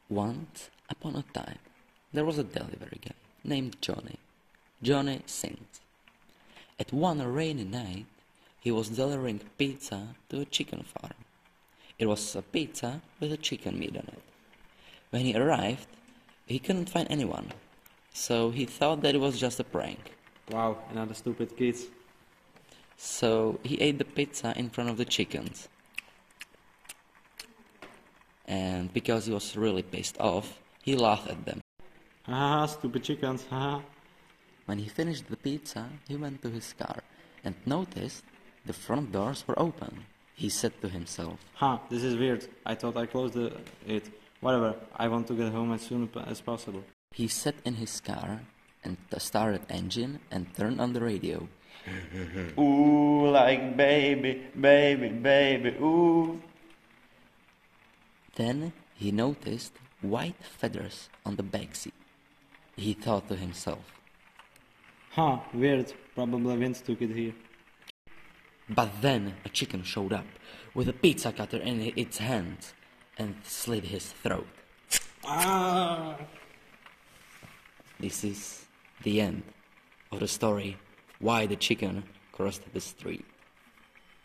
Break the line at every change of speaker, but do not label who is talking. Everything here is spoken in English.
Once upon a time, there was a delivery guy named Johnny. Johnny Sins. At one rainy night, he was delivering pizza to a chicken farm. It was a pizza with a chicken meat on it. When he arrived, he couldn't find anyone, so he thought that it was just a prank.
Wow, another stupid kids.
So he ate the pizza in front of the chickens. And because he was really pissed off, he laughed at them.
Haha, stupid chickens, haha.
When he finished the pizza, he went to his car and noticed the front doors were open. He said to himself,
This is weird. I thought I closed it. Whatever, I want to get home as soon as possible.
He sat in his car and started engine and turned on the radio.
Ooh, like baby, baby, baby, ooh.
Then he noticed white feathers on the back seat. He thought to himself,
Weird. Probably wind took it here.
but then a chicken showed up with a pizza cutter in its hand and slit his throat. This is the end of the story, Why the Chicken Crossed the Street.